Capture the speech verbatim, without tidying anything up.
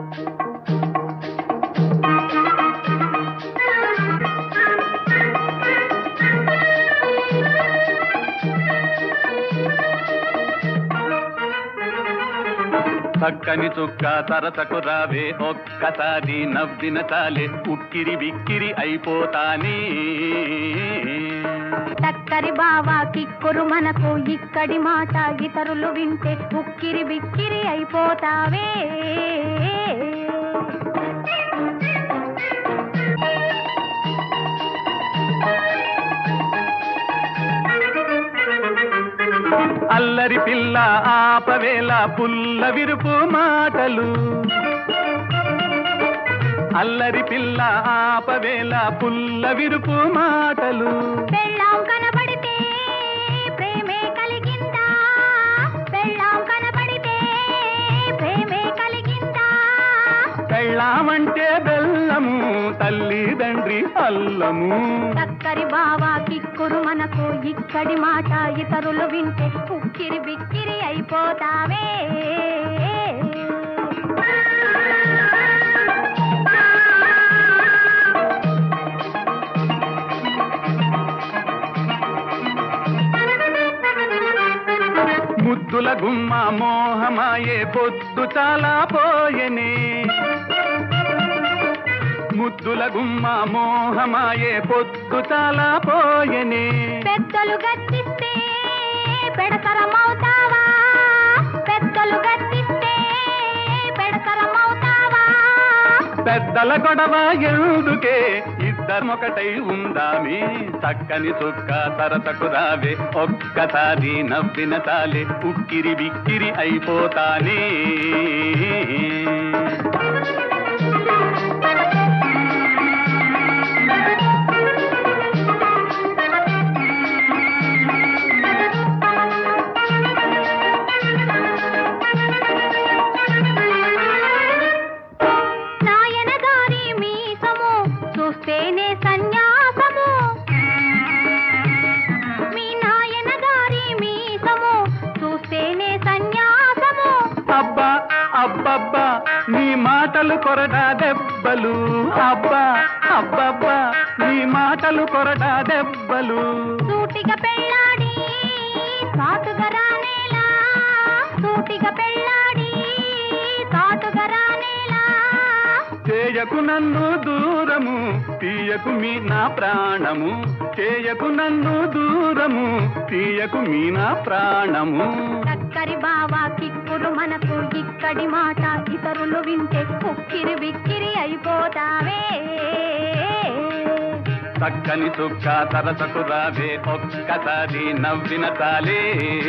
చక్కని చుక్క తరతకు రావే ఒక్కసారి నవ్విన చాలే ఉక్కిరి బిక్కిరి అయిపోతానే. చక్కరి బావా కిక్కురు మనకు ఇక్కడి మాట ఇతరులు వింటే ఉక్కిరి బిక్కిరి అయిపోతావే. అల్లరి పిల్ల ఆపవేళ పుల్ల విరుపు మాటలు. అల్లరి పిల్ల ఆపవేళ పుల్ల విరుపు మాటలు. పెళ్ళాం కనబడితే ప్రేమే కలిగిందా, పెళ్ళాం కనబడితే ప్రేమే కలిగిందా. పెళ్ళామంటే బెల్లము తల్లిదండ్రి అల్లము. చక్కరి బావా కిక్కురు మనకు ఇక్కడి మాట ఇతరులు వింటే ఉక్కిరి బిక్కిరి అయిపోతావే. ముద్దుల గుమ్మ మోహమాయే పొద్దు చాలా పోయెనే. ముద్దుల గుమ్మ మోహమాయే పొద్దు చాలా పోయెనే. పెద్దలు గద్దిస్తే పెడతరమవుతావా, పెద్దలు గద్దిస్తే పెడతరమవుతావా. పెద్దల గొడవ ఎందుకే ఇద్దరమొకటై ఉందామే. చక్కని చుక్క తరతకు రావే ఒక్కసారి నవ్విన చాలే ఉక్కిరి బిక్కిరి అయిపోతానే. చూస్తేనే సన్యాసము, మీ నాయన గారి మీసము చూస్తేనే సన్యాసము. అబ్బా అబ్బబ్బా నీ మాటలు కొరడా దెబ్బలు. అబ్బా అబ్బబ్బా నీ మాటలు కొరడా దెబ్బలు. సూటిగా పెళ్ళాడి సాటుగా రానేలా, సూటిగా పెళ్ళాడి సాటుగా రానేలా. చేయకు నన్ను దూరము తీయకు మీ నా ప్రాణము. చేయకు నన్ను దూరము తీయకు మీ నా ప్రాణము. చక్కరి బావా కిక్కురు మనకు ఇక్కడి మాట ఇతరులు వింటే ఉక్కిరి బిక్కిరి అయిపోతావే. చక్కని చుక్క తరతకు రావే ఒక్కసారి నవ్విన చాలే.